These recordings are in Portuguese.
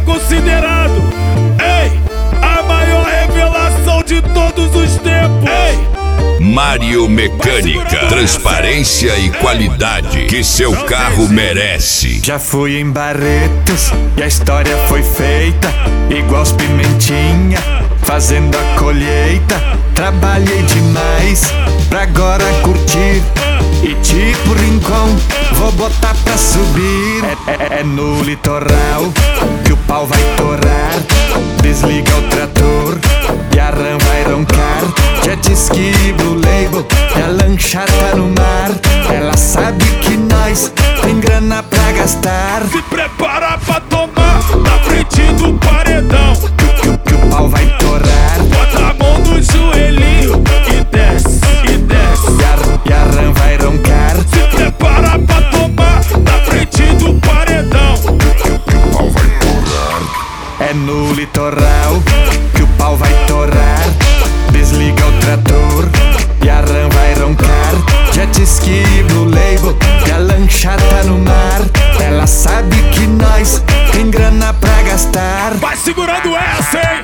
considerado, ei, a maior revelação de todos os tempos. Ei, Mário Mecânica, transparência e qualidade que seu carro merece. Já fui em Barretos e a história foi feita igual os Pimentinha, fazendo a colheita. Trabalhei demais pra agora curtir, e tipo Rincon, vou botar pra subir. É no litoral que o pau vai torar. Desliga o trator e a RAM vai roncar. Jet ski, Blue Label e a lancha tá no mar. Ela sabe que nós tem grana pra gastar. se prepara pra tomar na frente do paredão. Que o pau vai torar. Bota a mão no joelhinho e desce, e desce. E a RAM vai roncar. Se prepara pra tomar na frente do paredão. É no litoral que o pau vai torar. Desliga o trator e a RAM vai roncar. Jet ski, Blue Label e a lancha tá no mar. Ela sabe que nós tem grana pra gastar. Vai segurando essa, hein?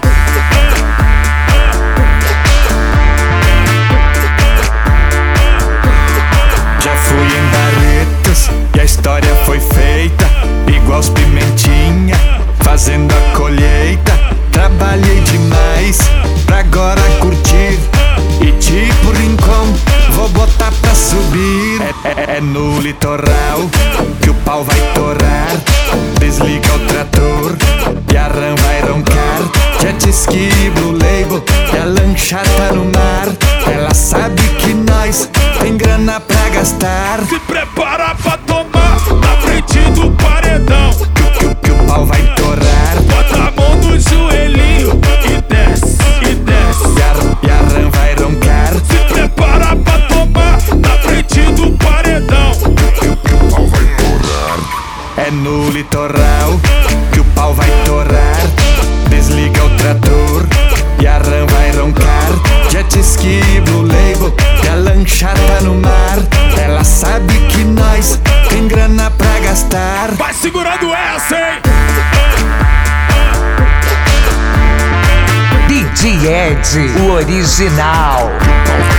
Já fui em Barretos e a história foi feita igual os Pimentinha, fazendo a colheita. Trabalhei demais pra agora curtir, e tipo Rincon, vou botar pra subir. É no litoral que o pau vai torar. Desliga o trator e a RAM vai roncar. Jet ski, Blue Label e a lancha tá no mar. Ela sabe que nós tem grana pra gastar. Se prepara pra tomar na frente do paredão. Que o pau vai torar. Bota a mão no joelhinho e desce, e desce. E a RAM vai roncar. Se prepara pra tomar na frente do paredão. É no litoral que o pau vai torar. Desliga o trator e a RAM vai roncar. Jet ski, Blue Label e a lancha tá no mar. Ela sabe que nós tem grana pra gastar. Vai segurando essa, hein? DJ Ed, o original.